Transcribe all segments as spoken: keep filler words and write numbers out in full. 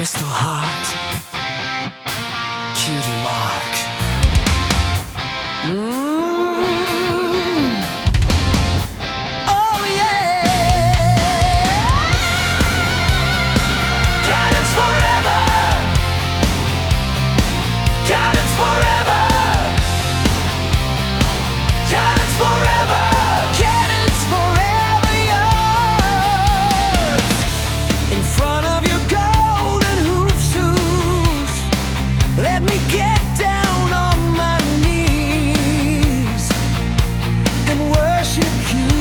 crystal heart, cutie mark. Mm. Oh yeah. Guidance forever. Guidance forever. Guidance forever. Guidance forever yours. In front of your golden hoof shoes, let me get down on my knees and worship you.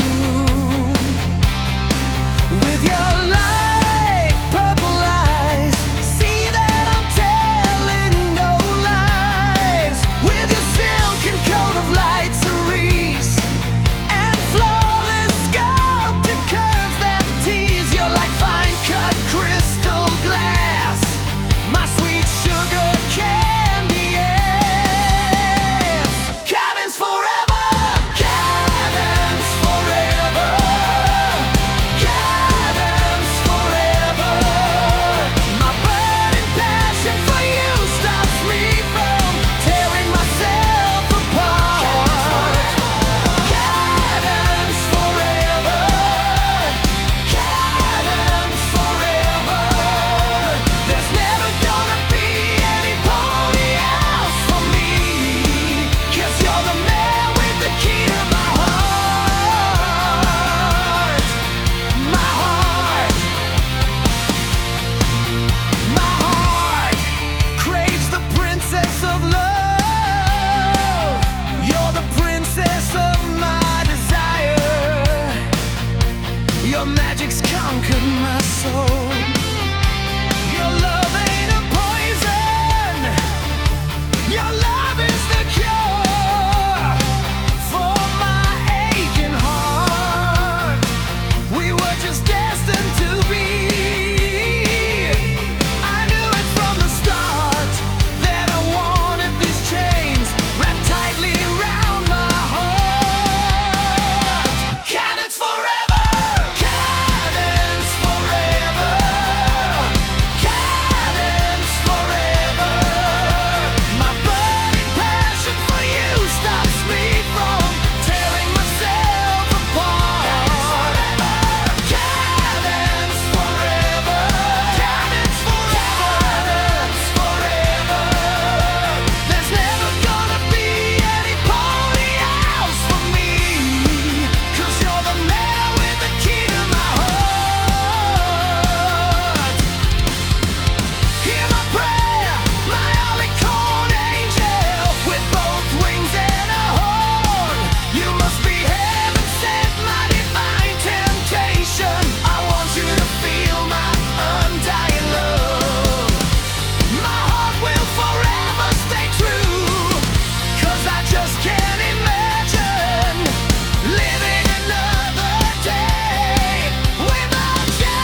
With your light purple eyes, see that I'm telling no lies. With your silken coat of light cerise and flawless sculpted curves that tease, you're like fine cut crystal glass, my sweet sugar candy, yes. Guidance forever, guidance forever, guidance forever. My burning passion for you stops me from tearing myself apart. Guidance forever, guidance forever. There's never gonna be any pony else for me, 'cause you're the man with the key to my heart. My heart, my heart craves the princess of love. You're the princess of my desire. Your magic's conquered my soul. Your love ain't a poison. Your love is the cure for my aching heart. We were just destined to be. I knew it from the start that I wanted these chains wrapped tightly around my heart. Guidance forever, guidance forever, guidance forever. My burning passion for you stops me from tearing myself apart. Guidance forever, guidance forever, there's never gonna be any pony else for me, 'cause you're the man with the key to my heart. Hear my prayer, my only corn angel, with both wings and a horn. You must be heaven sent, my divine temptation. I want you to feel my undying love. My heart will forever stay true, 'cause I just can't imagine living another day without you.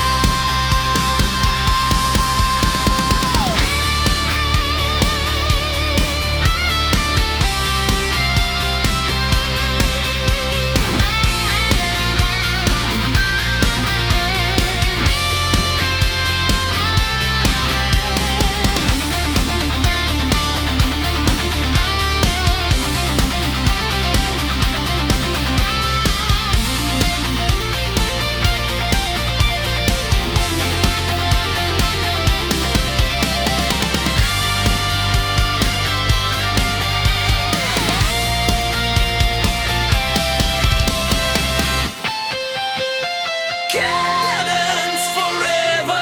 Guidance forever,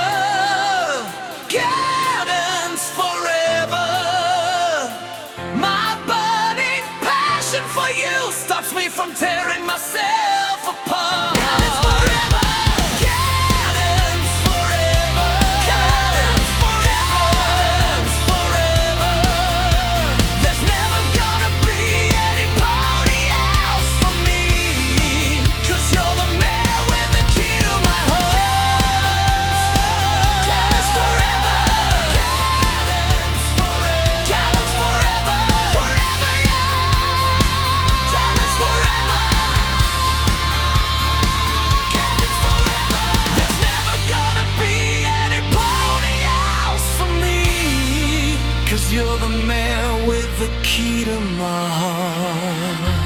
guidance forever. My burning passion for you stops me from tearing myself apart. Guidance forever, guidance forever, guidance forever. There's never gonna be any pony else for me, 'cause you're the man with the key to my heart. Guidance forever, guidance forever, guidance forever, forever, yeah. Guidance forever. You're the man with the key to my heart.